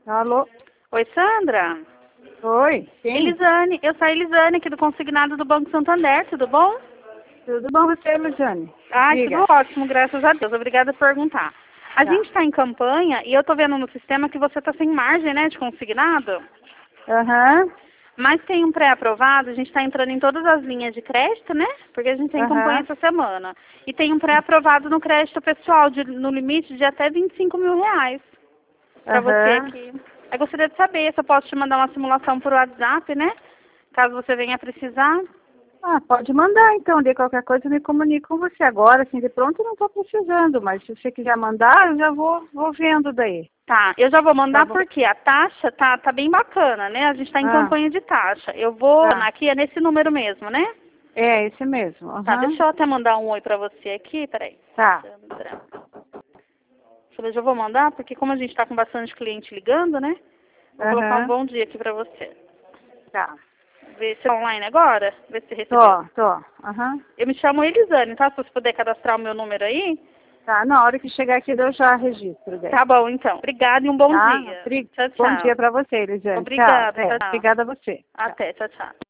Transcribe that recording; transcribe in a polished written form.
Alô? Oi, Sandra. Oi, quem? Elisane, eu sou a Elisane aqui do Consignado do Banco Santander, tudo bom? Tudo bom você, Luciane? Ai, Diga. tudo ótimo, graças a Deus. Obrigada por perguntar. A Tá. gente está em campanha e eu tô vendo no sistema que você está sem margem, né, de consignado. Aham, Mas tem um pré-aprovado, a gente está entrando em todas as linhas de crédito, né? Porque a gente tem campanha essa semana. E tem um pré-aprovado no crédito pessoal, no limite de até R$ 25.000 para você aham. aqui. Eu gostaria de saber se eu posso te mandar uma simulação por WhatsApp, né? Caso você venha precisar. Ah, pode mandar então, de qualquer coisa eu me comunico com você agora, assim, de pronto eu não estou precisando, mas se você quiser mandar, eu já vou vendo daí. Tá, eu já vou Tá mandar bom? porque a taxa tá bem bacana, né? A gente está em Ah, campanha de taxa. Eu vou, tá. aqui é nesse número mesmo, né? É, esse mesmo. Tá, Aham. deixa eu até mandar um oi pra você aqui, peraí. Tá. Sandra. Deixa eu ver, já vou mandar, porque como a gente tá com bastante cliente ligando, né? Vou colocar um Aham. bom dia aqui pra você. Tá. Ver se é online agora, ver se você recebeu. Tô. Aham. Eu me chamo Elisane, tá? Se você puder cadastrar o meu número aí. Tá, na hora que chegar aqui eu já registro daí. Tá bom, então. Obrigada e um bom Tá? dia. Tchau, Bom tchau. dia para você, Elisane. Tchau. Obrigada, tchau, tchau. Obrigada a você. Tchau. Até, tchau, tchau.